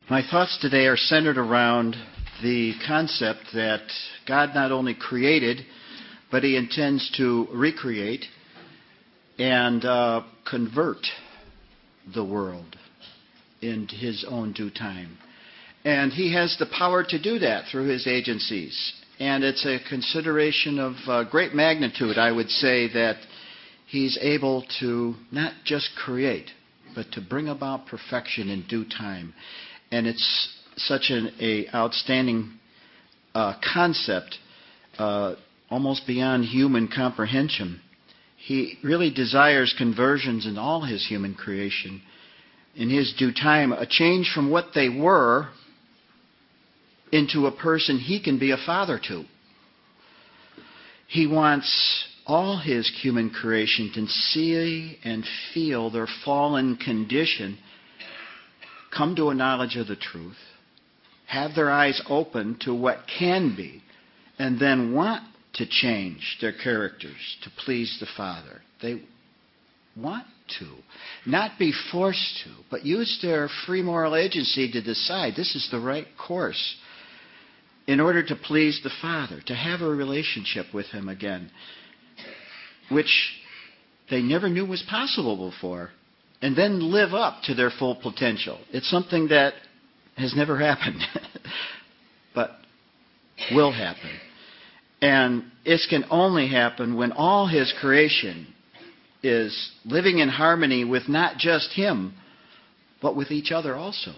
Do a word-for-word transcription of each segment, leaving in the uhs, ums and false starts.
My thoughts today are centered around the concept that God not only created, but He intends to recreate and uh, convert the world in His own due time. And He has the power to do that through His agencies. And it's a consideration of uh, great magnitude, I would say, that He's able to not just create, but to bring about perfection in due time. And it's such an a outstanding uh, concept, uh, almost beyond human comprehension. He really desires conversions in all His human creation. In His due time, a change from what they were into a person He can be a father to. He wants all His human creation to see and feel their fallen condition, come to a knowledge of the truth, have their eyes open to what can be, and then want to change their characters to please the Father. They want to. Not be forced to, but use their free moral agency to decide this is the right course in order to please the Father, to have a relationship with Him again, which they never knew was possible before, and then live up to their full potential. It's something that has never happened, but will happen. And it can only happen when all His creation is living in harmony with not just Him, but with each other also.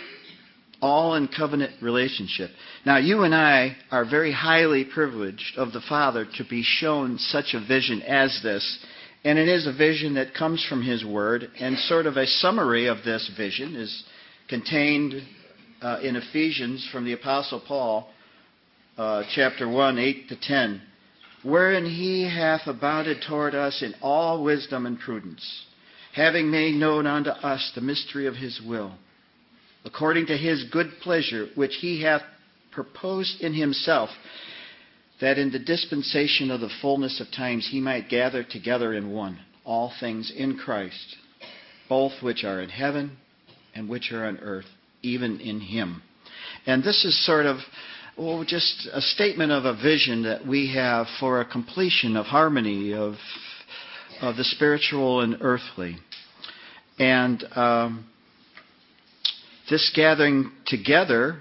All in covenant relationship. Now, you and I are very highly privileged of the Father to be shown such a vision as this. And it is a vision that comes from His Word. And sort of a summary of this vision is contained uh, in Ephesians from the Apostle Paul, uh, chapter one, eight to ten. Wherein He hath abounded toward us in all wisdom and prudence, having made known unto us the mystery of His will, according to His good pleasure, which He hath proposed in Himself, that in the dispensation of the fullness of times He might gather together in one all things in Christ, both which are in heaven and which are on earth, even in Him. And this is sort of oh, just a statement of a vision that we have for a completion of harmony of, of the spiritual and earthly. And um, this gathering together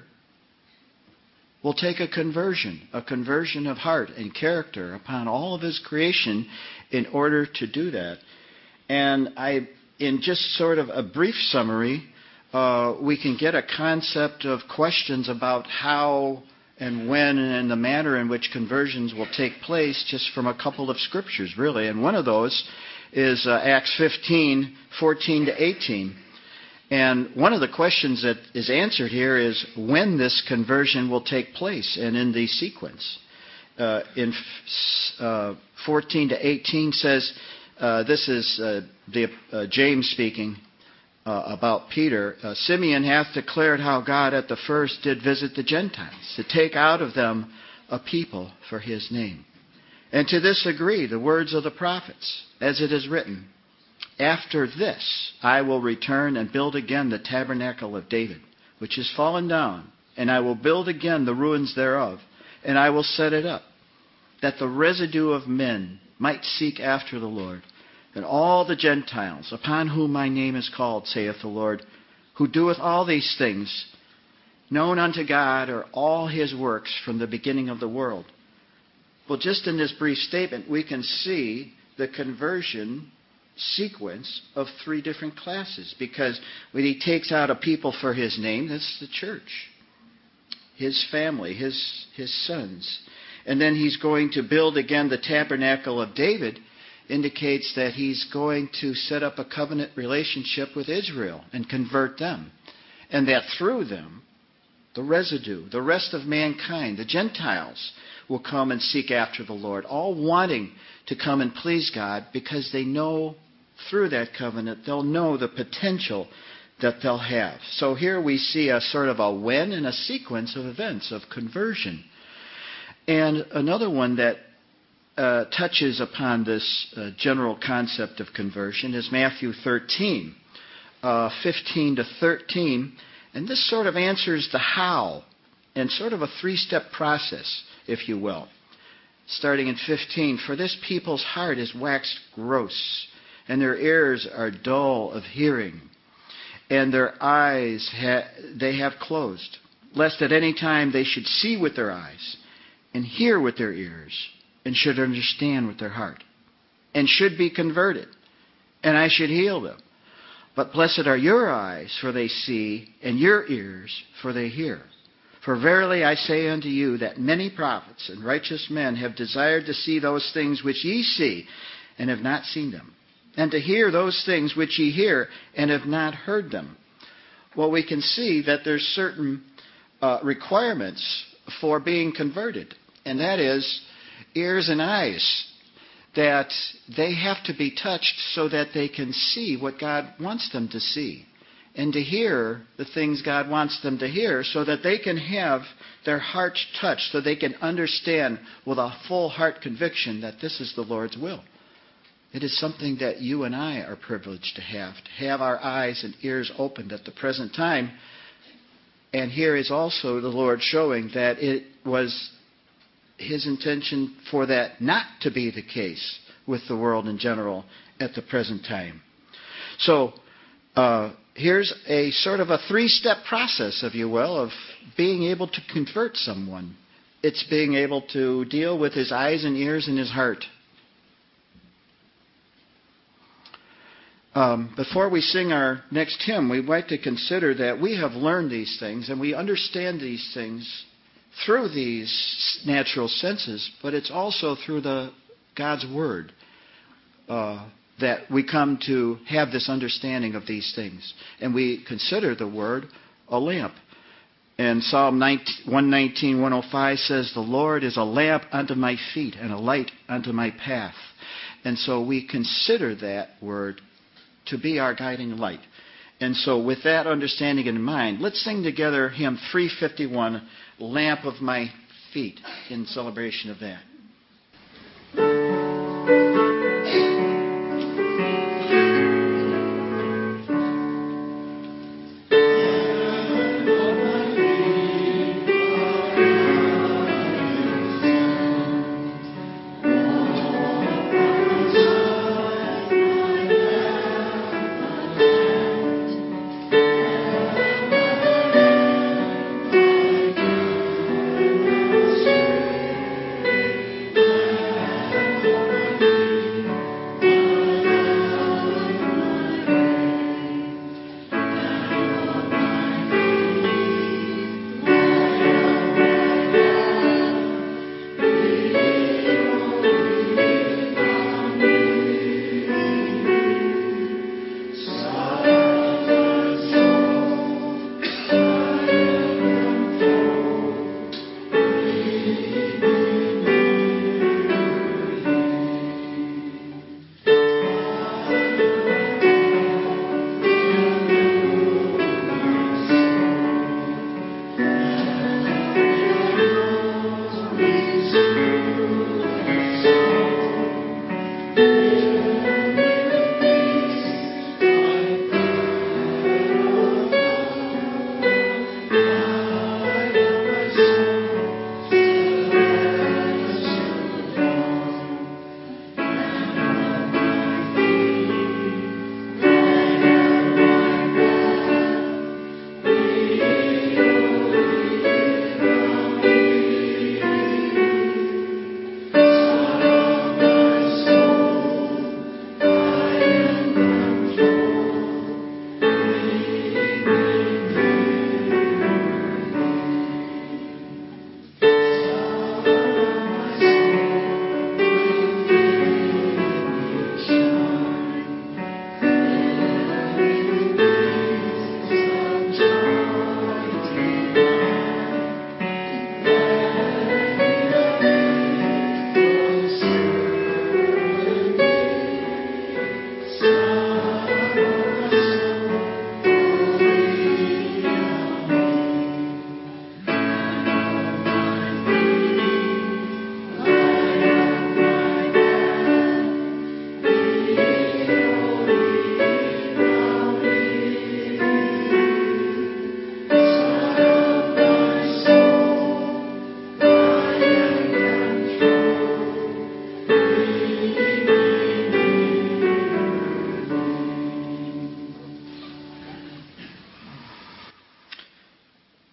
will take a conversion, a conversion of heart and character upon all of His creation in order to do that. And I, in just sort of a brief summary, uh, we can get a concept of questions about how and when and the manner in which conversions will take place just from a couple of scriptures, really. And one of those is uh, Acts fifteen, fourteen to eighteen. And one of the questions that is answered here is when this conversion will take place and in the sequence. Uh, in uh, fourteen to eighteen says, uh, this is uh, the, uh, James speaking uh, about Peter. Uh, Simeon hath declared how God at the first did visit the Gentiles, to take out of them a people for His name. And to this agree the words of the prophets, as it is written, after this I will return and build again the tabernacle of David, which is fallen down, and I will build again the ruins thereof, and I will set it up, that the residue of men might seek after the Lord, and all the Gentiles, upon whom my name is called, saith the Lord, who doeth all these things, known unto God are all His works from the beginning of the world. Well, just in this brief statement, we can see the conversion sequence of three different classes, because when He takes out a people for His name, that's the church, His family, His, his sons. And then He's going to build again the tabernacle of David, indicates that He's going to set up a covenant relationship with Israel and convert them. And that through them, the residue, the rest of mankind, the Gentiles, will come and seek after the Lord, all wanting to come and please God because they know through that covenant, they'll know the potential that they'll have. So here we see a sort of a when and a sequence of events of conversion. And another one that uh, touches upon this uh, general concept of conversion is Matthew thirteen, uh, fifteen to thirteen. And this sort of answers the how, and sort of a three-step process, if you will. Starting in fifteen, for this people's heart is waxed gross, and their ears are dull of hearing, and their eyes ha- they have closed, lest at any time they should see with their eyes, and hear with their ears, and should understand with their heart, and should be converted, and I should heal them. But blessed are your eyes, for they see, and your ears, for they hear. For verily I say unto you that many prophets and righteous men have desired to see those things which ye see, and have not seen them, and to hear those things which ye hear, and have not heard them. Well, we can see that there's certain uh, requirements for being converted, and that is ears and eyes, that they have to be touched so that they can see what God wants them to see, and to hear the things God wants them to hear, so that they can have their hearts touched, so they can understand with a full heart conviction that this is the Lord's will. It is something that you and I are privileged to have, to have our eyes and ears opened at the present time. And here is also the Lord showing that it was His intention for that not to be the case with the world in general at the present time. So, uh, here's a sort of a three-step process, if you will, of being able to convert someone. It's being able to deal with his eyes and ears and his heart. Um, before we sing our next hymn, we'd like to consider that we have learned these things and we understand these things through these natural senses, but it's also through the God's Word uh, that we come to have this understanding of these things. And we consider the Word a lamp. And Psalm one nineteen, one oh five says, the Lord is a lamp unto my feet and a light unto my path. And so we consider that Word to be our guiding light. And so with that understanding in mind, let's sing together hymn three fifty-one, Lamp of My Feet, in celebration of that.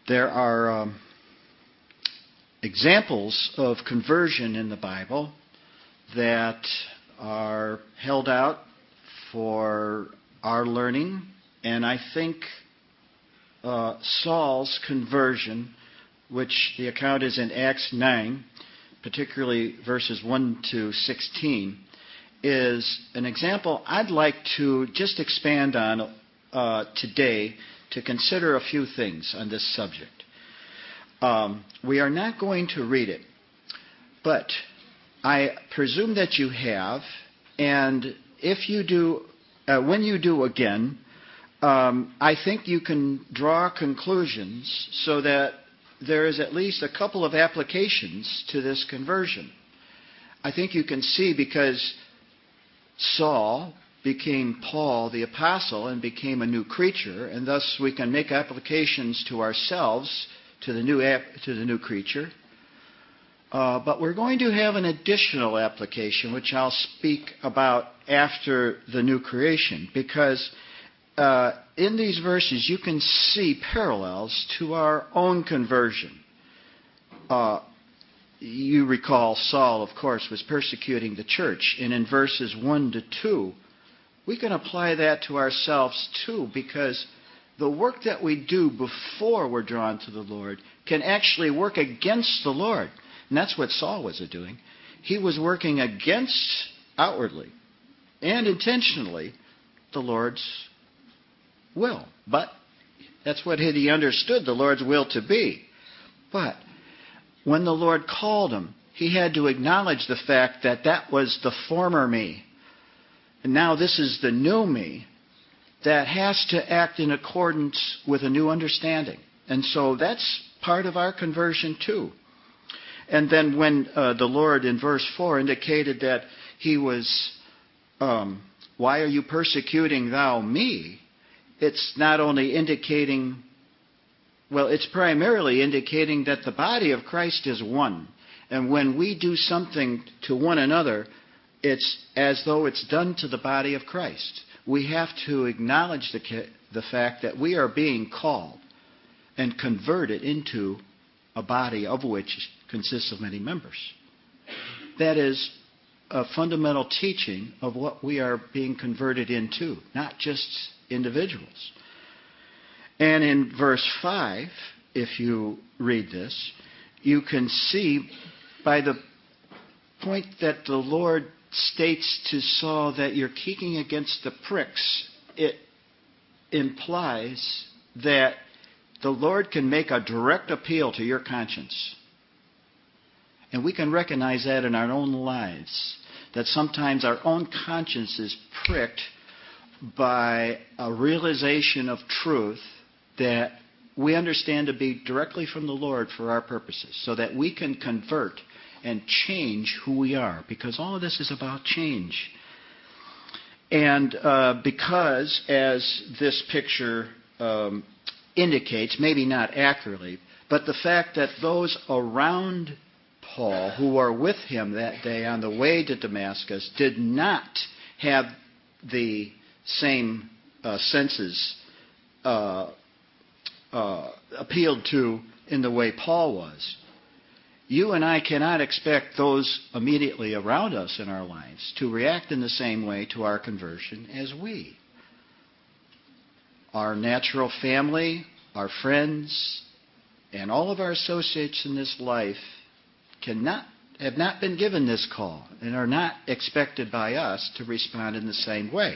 There are um, examples of conversion in the Bible that are held out for our learning, and I think uh, Saul's conversion, which the account is in Acts nine, particularly verses one to sixteen, is an example I'd like to just expand on uh, today to consider a few things on this subject. Um, we are not going to read it, but I presume that you have, and if you do, uh, when you do again, um, I think you can draw conclusions so that there is at least a couple of applications to this conversion. I think you can see, because Saul became Paul the apostle and became a new creature, and thus we can make applications to ourselves to the new ap- to the new creature. Uh, but we're going to have an additional application, which I'll speak about after the new creation, because uh, in these verses you can see parallels to our own conversion. Uh, you recall Saul, of course, was persecuting the church, and in verses one to two, we can apply that to ourselves too, because the work that we do before we're drawn to the Lord can actually work against the Lord. And that's what Saul was doing. He was working against, outwardly and intentionally, the Lord's will. But that's what he understood the Lord's will to be. But when the Lord called him, he had to acknowledge the fact that that was the former me. And now this is the new me that has to act in accordance with a new understanding. And so that's part of our conversion too. And then when uh, the Lord in verse four indicated that he was, um, why are you persecuting thou me? It's not only indicating, well, it's primarily indicating that the body of Christ is one. And when we do something to one another, it's as though it's done to the body of Christ. We have to acknowledge the, the fact that we are being called and converted into a body of which consists of many members. That is a fundamental teaching of what we are being converted into, not just individuals. And in verse five, if you read this, you can see by the point that the Lord states to Saul that you're kicking against the pricks, it implies that the Lord can make a direct appeal to your conscience. And we can recognize that in our own lives, that sometimes our own conscience is pricked by a realization of truth that we understand to be directly from the Lord for our purposes, so that we can convert and change who we are, because all of this is about change. And uh, because, as this picture um, indicates, maybe not accurately, but the fact that those around Paul who were with him that day on the way to Damascus did not have the same uh, senses uh, uh, appealed to in the way Paul was. You and I cannot expect those immediately around us in our lives to react in the same way to our conversion as we. Our natural family, our friends, and all of our associates in this life cannot have not been given this call and are not expected by us to respond in the same way.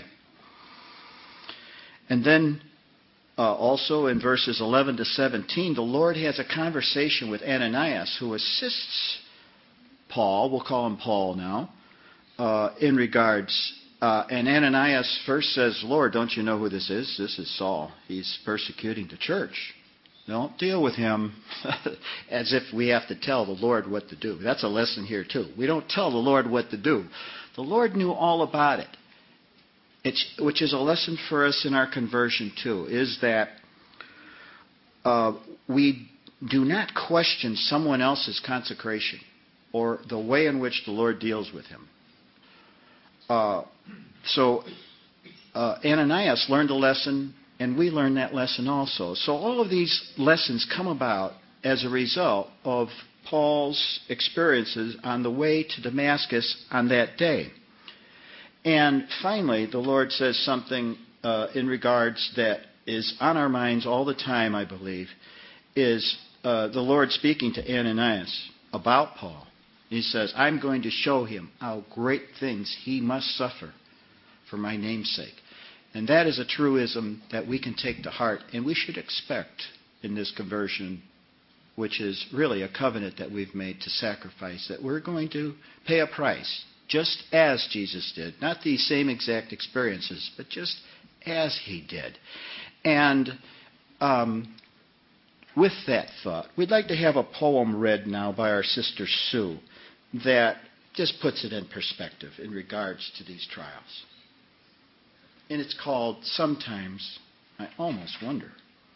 And then uh, also in verses eleven to seventeen, the Lord has a conversation with Ananias, who assists Paul, we'll call him Paul now, uh, in regards, uh, and Ananias first says, Lord, don't you know who this is? This is Saul. He's persecuting the church. Don't deal with him as if we have to tell the Lord what to do. That's a lesson here too. We don't tell the Lord what to do. The Lord knew all about it. It's, which is a lesson for us in our conversion too, is that uh, we do not question someone else's consecration or the way in which the Lord deals with him. Uh, so uh, Ananias learned a lesson And we learn that lesson also. So all of these lessons come about as a result of Paul's experiences on the way to Damascus on that day. And finally, the Lord says something uh, in regards that is on our minds all the time, I believe, is uh, the Lord speaking to Ananias about Paul. He says, I'm going to show him how great things he must suffer for my name's sake. And that is a truism that we can take to heart, and we should expect in this conversion, which is really a covenant that we've made to sacrifice, that we're going to pay a price, just as Jesus did. Not the same exact experiences, but just as he did. And um, with that thought, we'd like to have a poem read now by our sister Sue that just puts it in perspective in regards to these trials. And it's called Sometimes I Almost Wonder.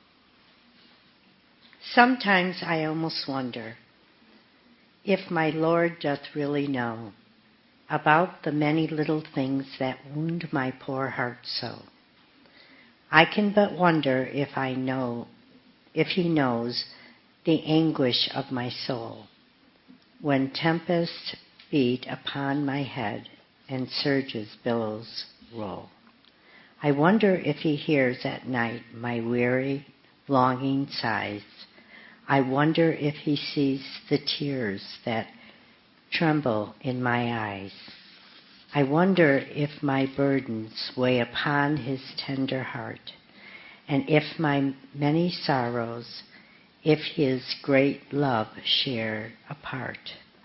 Sometimes I almost wonder if my Lord doth really know about the many little things that wound my poor heart so. I can but wonder if I know, if he knows the anguish of my soul when tempests beat upon my head and surges billows roll. I wonder if he hears at night my weary, longing sighs. I wonder if he sees the tears that tremble in my eyes. I wonder if my burdens weigh upon his tender heart, and if my many sorrows, if his great love share apart.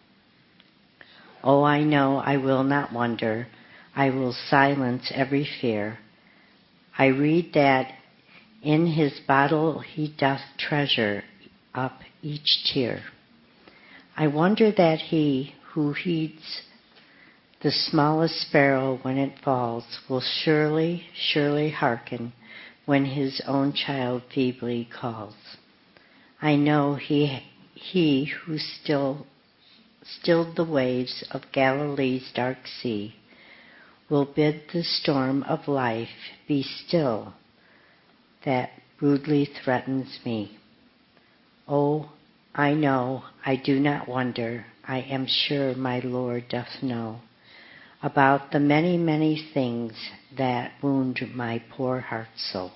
Oh, I know I will not wonder, I will silence every fear. I read that in his bottle he doth treasure up each tear. I wonder that he who heeds the smallest sparrow when it falls will surely, surely hearken when his own child feebly calls. I know he, he who still, stilled the waves of Galilee's dark sea will bid the storm of life be still that rudely threatens me. Oh, I know, I do not wonder, I am sure my Lord doth know about the many, many things that wound my poor heart so.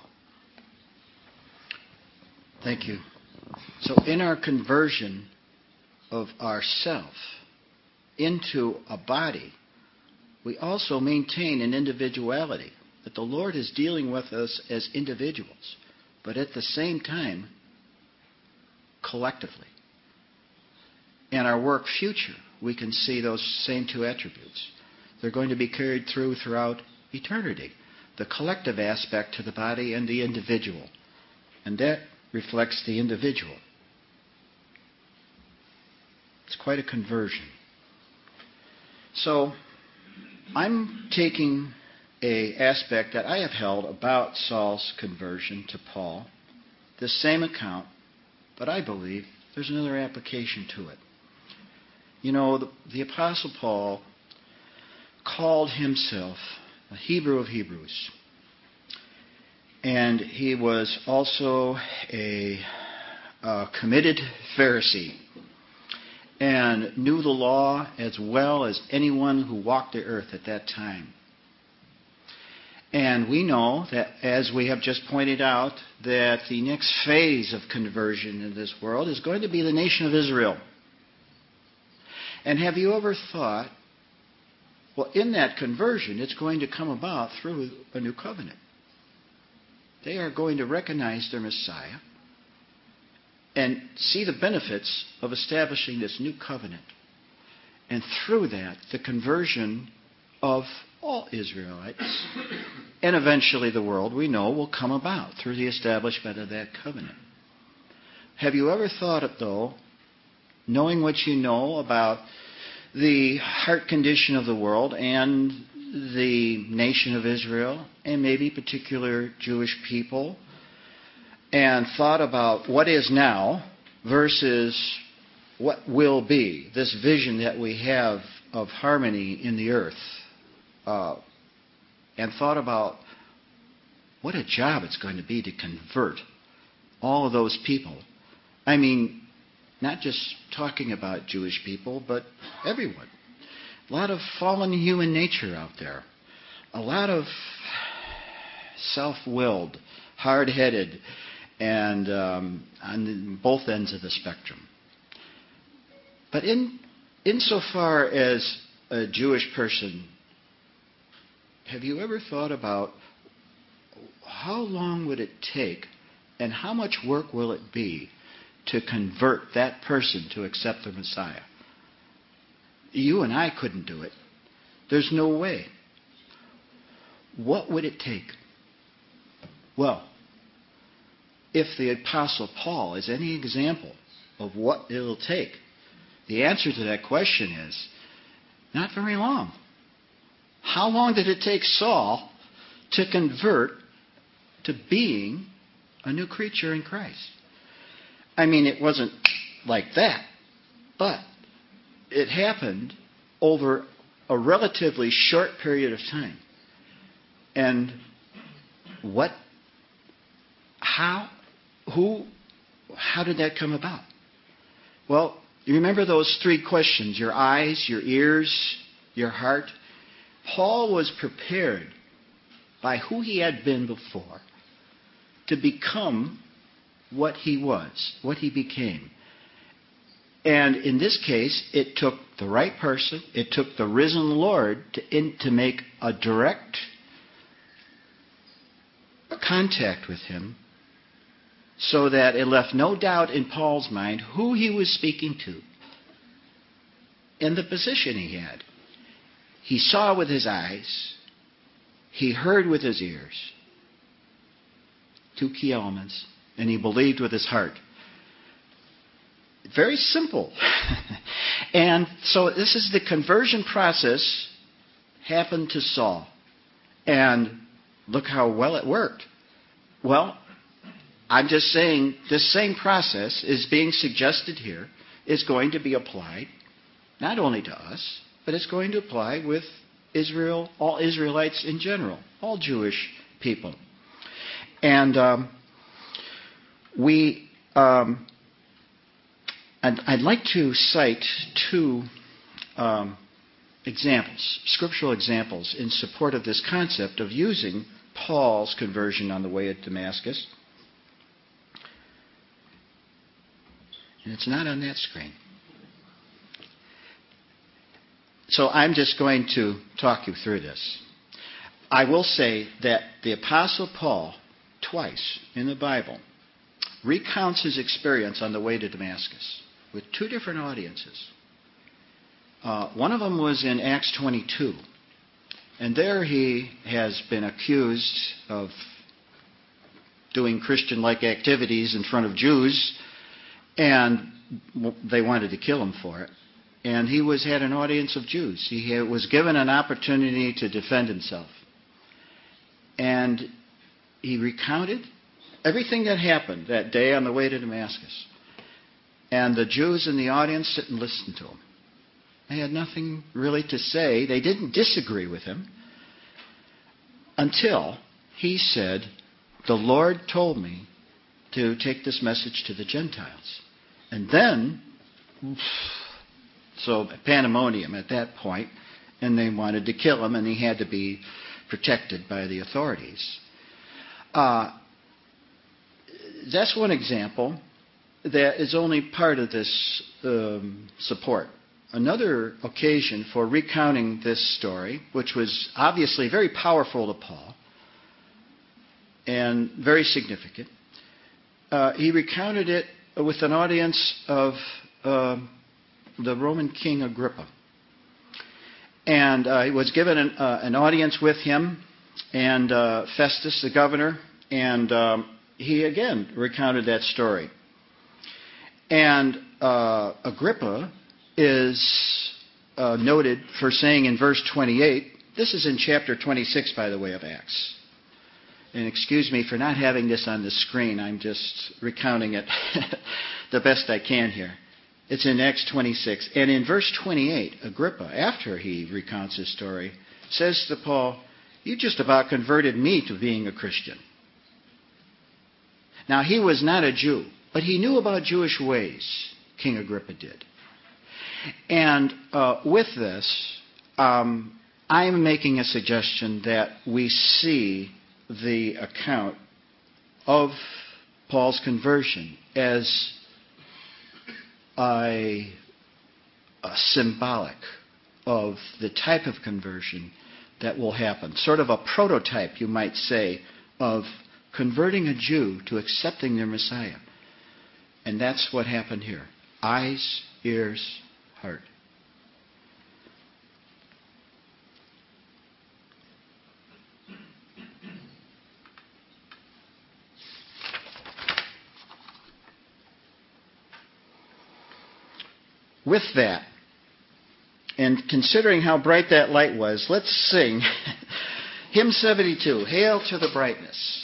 Thank you. So in our conversion of ourself into a body, we also maintain an individuality, that the Lord is dealing with us as individuals, but at the same time, collectively. In our work future, we can see those same two attributes. They're going to be carried through throughout eternity. The collective aspect to the body and the individual. And that reflects the individual. It's quite a conversion. So, I'm taking an aspect that I have held about Saul's conversion to Paul, the same account, but I believe there's another application to it. You know, the, the Apostle Paul called himself a Hebrew of Hebrews. And he was also a, a committed Pharisee and knew the law as well as anyone who walked the earth at that time. And we know that, as we have just pointed out, that the next phase of conversion in this world is going to be the nation of Israel. And have you ever thought, well, in that conversion, it's going to come about through a new covenant. They are going to recognize their Messiah and see the benefits of establishing this new covenant. And through that, the conversion of all Israelites, and eventually the world, we know, will come about through the establishment of that covenant. Have you ever thought it, though, knowing what you know about the heart condition of the world and the nation of Israel, and maybe particular Jewish people, and thought about what is now versus what will be, this vision that we have of harmony in the earth, uh, and thought about what a job it's going to be to convert all of those people. I mean, not just talking about Jewish people, but everyone. A lot of fallen human nature out there. A lot of self-willed, hard-headed, and um, on both ends of the spectrum. But in insofar as a Jewish person, have you ever thought about how long would it take and how much work will it be to convert that person to accept the Messiah? You and I couldn't do it. There's no way. What would it take? Well, if the Apostle Paul is any example of what it'll take, the answer to that question is not very long. How long did it take Saul to convert to being a new creature in Christ? I mean, it wasn't like that, but it happened over a relatively short period of time. And what, how, who, how did that come about? Well, you remember those three questions, your eyes, your ears, your heart? Paul was prepared by who he had been before to become what he was, what he became. And in this case, it took the right person, it took the risen Lord to, in, to make a direct contact with him so that it left no doubt in Paul's mind who he was speaking to and the position he had. He saw with his eyes, he heard with his ears, two key elements, and he believed with his heart. Very simple. And so this is the conversion process happened to Saul. And look how well it worked. Well, I'm just saying this same process is being suggested here is going to be applied not only to us, but it's going to apply with Israel, all Israelites in general, all Jewish people. And um, we... Um, I'd, I'd like to cite two um, examples, scriptural examples, in support of this concept of using Paul's conversion on the way to Damascus. And it's not on that screen. So I'm just going to talk you through this. I will say that the Apostle Paul, twice in the Bible, recounts his experience on the way to Damascus with two different audiences. Uh, one of them was in Acts twenty-two. And there he has been accused of doing Christian-like activities in front of Jews, and they wanted to kill him for it. And he was had an audience of Jews. He had, was given an opportunity to defend himself. And he recounted everything that happened that day on the way to Damascus. And the Jews in the audience sit and listen to him. They had nothing really to say. They didn't disagree with him until he said, the Lord told me to take this message to the Gentiles. And then, so pandemonium at that point, and they wanted to kill him, and he had to be protected by the authorities. Uh, that's one example that is only part of this um, support. Another occasion for recounting this story, which was obviously very powerful to Paul and very significant, uh, he recounted it with an audience of uh, the Roman king Agrippa. And uh, he was given an, uh, an audience with him and uh, Festus, the governor, and um, he again recounted that story. And uh, Agrippa is uh, noted for saying in verse twenty-eight, this is in chapter twenty-six, by the way, of Acts. And excuse me for not having this on the screen. I'm just recounting it the best I can here. It's in Acts twenty-six. And in verse twenty-eight, Agrippa, after he recounts his story, says to Paul, you just about converted me to being a Christian. Now, he was not a Jew, but he knew about Jewish ways, King Agrippa did. And uh, with this, um, I'm making a suggestion that we see the account of Paul's conversion as a, a symbolic of the type of conversion that will happen. Sort of a prototype, you might say, of converting a Jew to accepting their Messiah. And that's what happened here. Eyes, ears, heart. With that, and considering how bright that light was, let's sing hymn seventy-two, Hail to the Brightness.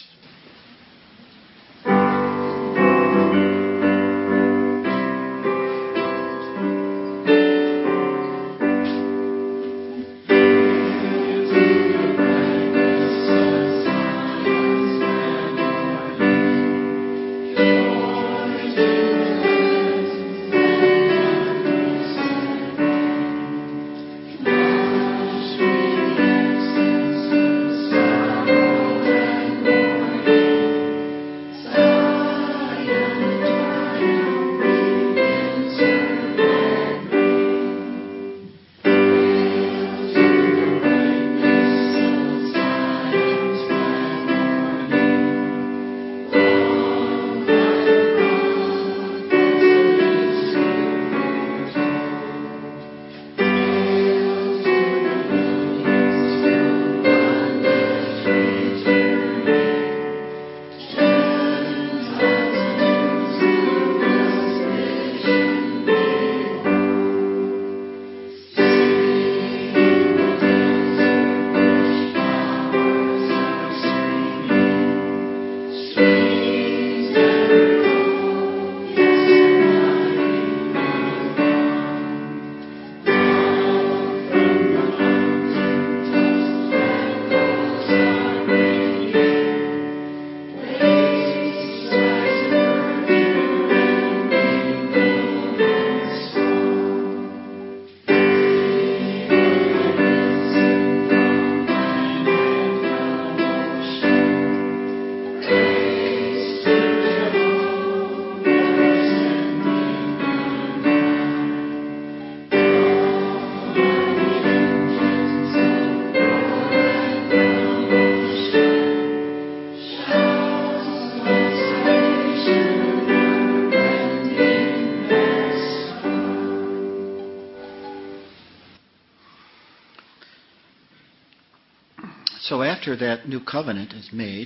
So after that new covenant is made,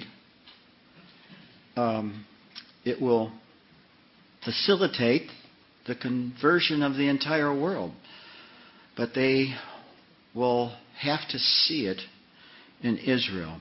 um, it will facilitate the conversion of the entire world. But they will have to see it in Israel.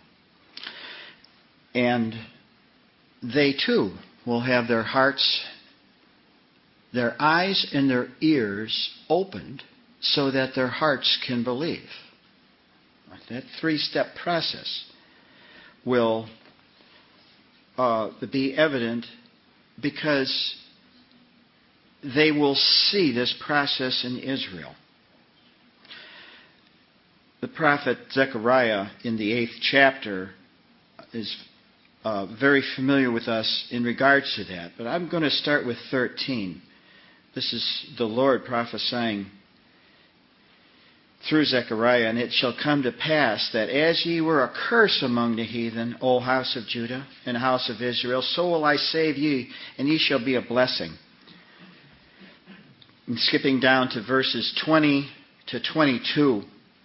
And they too will have their hearts, their eyes and their ears opened so that their hearts can believe. That three-step process will uh, be evident because they will see this process in Israel. The prophet Zechariah in the eighth chapter is uh, very familiar with us in regards to that. But I'm going to start with thirteen. This is the Lord prophesying through Zechariah, and it shall come to pass that as ye were a curse among the heathen, O house of Judah and house of Israel, so will I save ye, and ye shall be a blessing. And skipping down to verses twenty to twenty-two,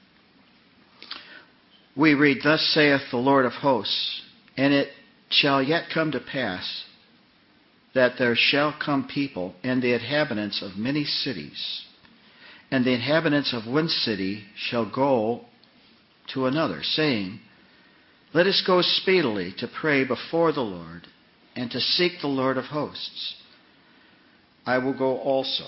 we read, Thus saith the Lord of hosts, and it shall yet come to pass that there shall come people and the inhabitants of many cities, and the inhabitants of one city shall go to another, saying, Let us go speedily to pray before the Lord, and to seek the Lord of hosts. I will go also.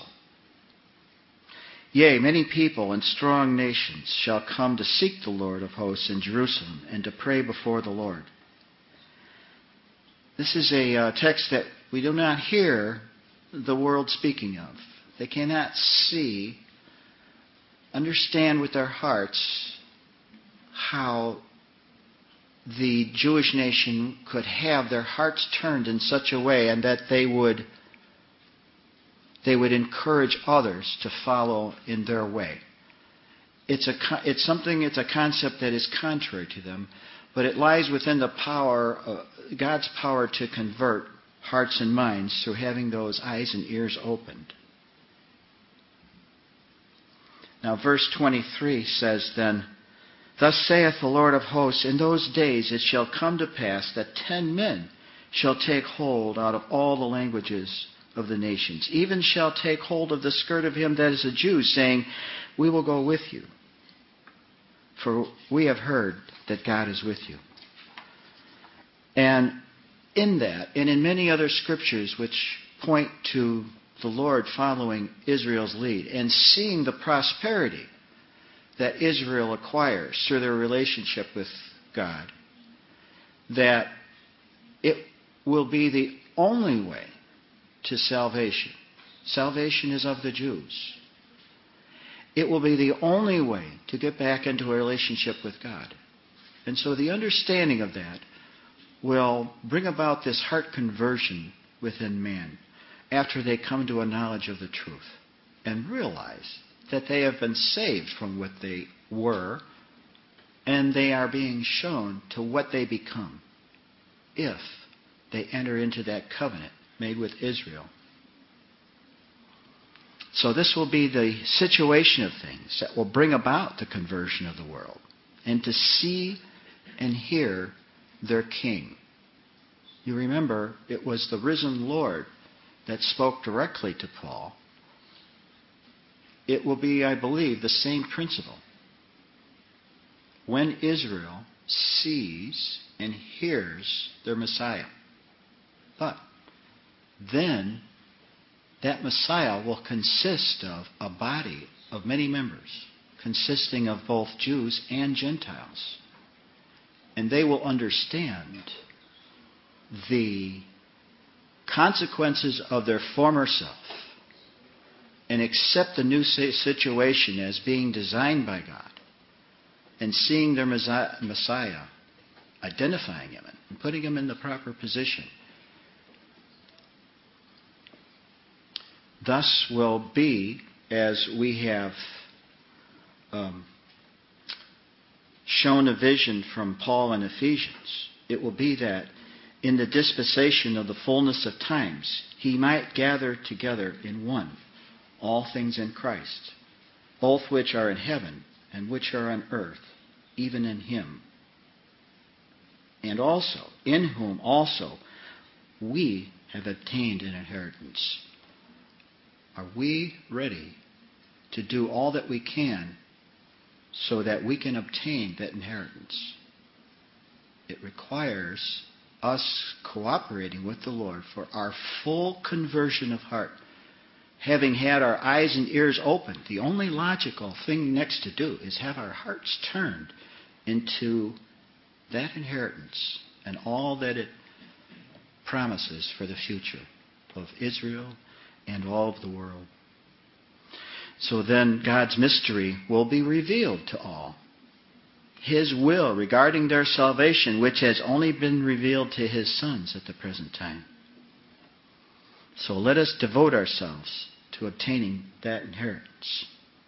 Yea, many people and strong nations shall come to seek the Lord of hosts in Jerusalem, and to pray before the Lord. This is a uh, text that we do not hear the world speaking of. They cannot see, understand with their hearts how the Jewish nation could have their hearts turned in such a way and that they would they would encourage others to follow in their way. It's a it's something it's a concept that is contrary to them, but it lies within the power uh, God's power to convert hearts and minds through having those eyes and ears opened. Now verse twenty-three says then, "Thus saith the Lord of hosts, in those days it shall come to pass that ten men shall take hold out of all the languages of the nations, even shall take hold of the skirt of him that is a Jew, saying, we will go with you. For we have heard that God is with you." And in that, and in many other scriptures which point to the Lord following Israel's lead and seeing the prosperity that Israel acquires through their relationship with God, that it will be the only way to salvation. Salvation is of the Jews. It will be the only way to get back into a relationship with God. And so the understanding of that will bring about this heart conversion within man after they come to a knowledge of the truth and realize that they have been saved from what they were and they are being shown to what they become if they enter into that covenant made with Israel. So this will be the situation of things that will bring about the conversion of the world and to see and hear their King. You remember, it was the risen Lord that spoke directly to Paul. It will be, I believe, the same principle. When Israel sees and hears their Messiah. But then that Messiah will consist of a body of many members, consisting of both Jews and Gentiles. And they will understand the consequences of their former self and accept the new situation as being designed by God and seeing their Messiah, identifying him and putting him in the proper position. Thus will be, as we have um, shown a vision from Paul in Ephesians, it will be that in the dispensation of the fullness of times, he might gather together in one all things in Christ, both which are in heaven and which are on earth, even in him. And also, in whom also we have obtained an inheritance. Are we ready to do all that we can so that we can obtain that inheritance? It requires us cooperating with the Lord for our full conversion of heart. Having had our eyes and ears opened, the only logical thing next to do is have our hearts turned into that inheritance and all that it promises for the future of Israel and all of the world. So then God's mystery will be revealed to all. His will regarding their salvation, which has only been revealed to his sons at the present time. So let us devote ourselves to obtaining that inheritance.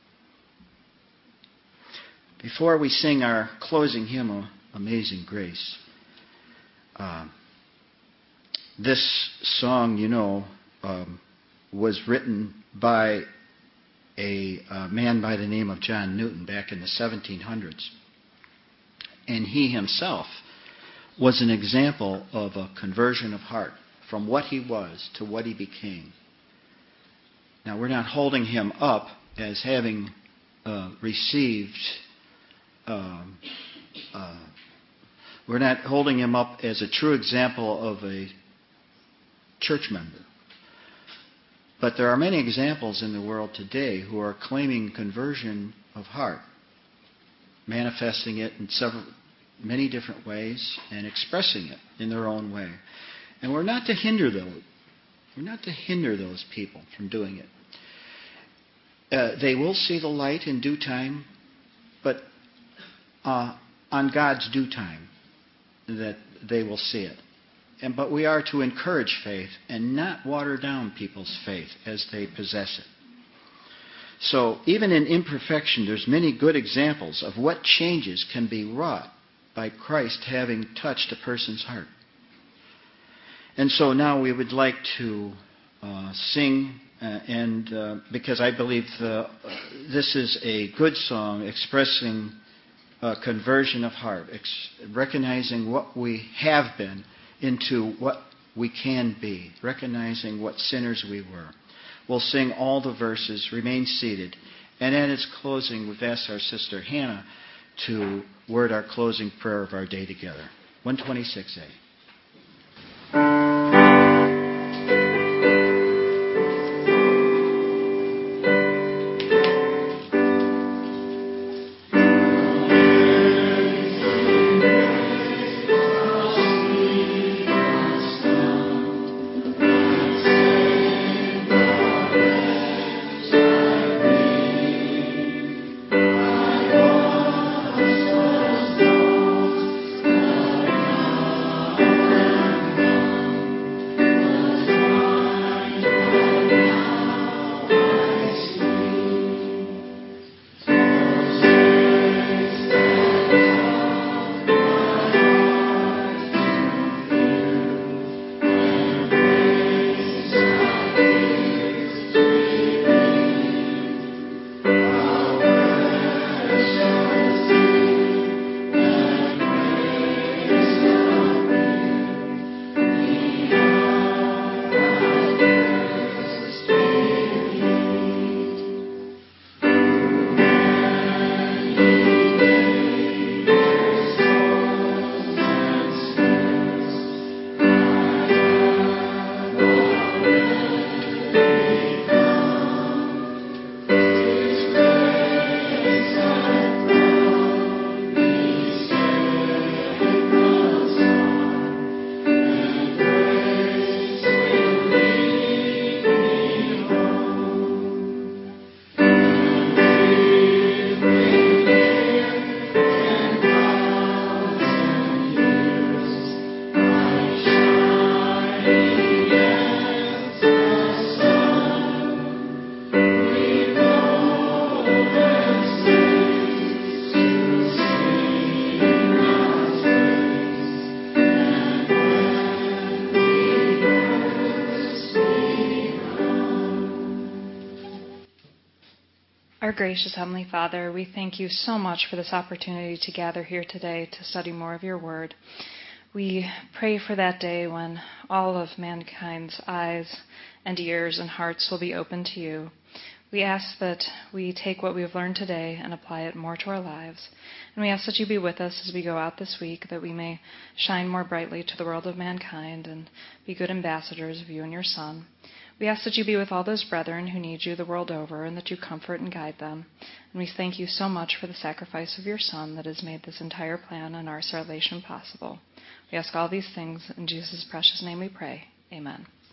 Before we sing our closing hymn, Amazing Grace, uh, this song, you know, um, was written by a, a man by the name of John Newton back in the seventeen hundreds. And he himself was an example of a conversion of heart from what he was to what he became. Now, we're not holding him up as having uh, received, um, uh, we're not holding him up as a true example of a church member. But there are many examples in the world today who are claiming conversion of heart, manifesting it in several, many different ways and expressing it in their own way. And we're not to hinder those. We're not to hinder those people from doing it. Uh, they will see the light in due time, but uh, on God's due time, that they will see it. And but we are to encourage faith and not water down people's faith as they possess it. So even in imperfection, there's many good examples of what changes can be wrought by Christ having touched a person's heart. And so now we would like to uh, sing, uh, and uh, because I believe the, uh, this is a good song expressing uh, conversion of heart, ex- recognizing what we have been into what we can be, recognizing what sinners we were. We'll sing all the verses, remain seated, and at its closing, we've asked our sister Hannah to word our closing prayer of our day together. one twenty-six A. Our gracious Heavenly Father, we thank you so much for this opportunity to gather here today to study more of your word. We pray for that day when all of mankind's eyes and ears and hearts will be open to you. We ask that we take what we have learned today and apply it more to our lives. And we ask that you be with us as we go out this week, that we may shine more brightly to the world of mankind and be good ambassadors of you and your Son. We ask that you be with all those brethren who need you the world over, and that you comfort and guide them. And we thank you so much for the sacrifice of your Son that has made this entire plan and our salvation possible. We ask all these things in Jesus' precious name we pray. Amen.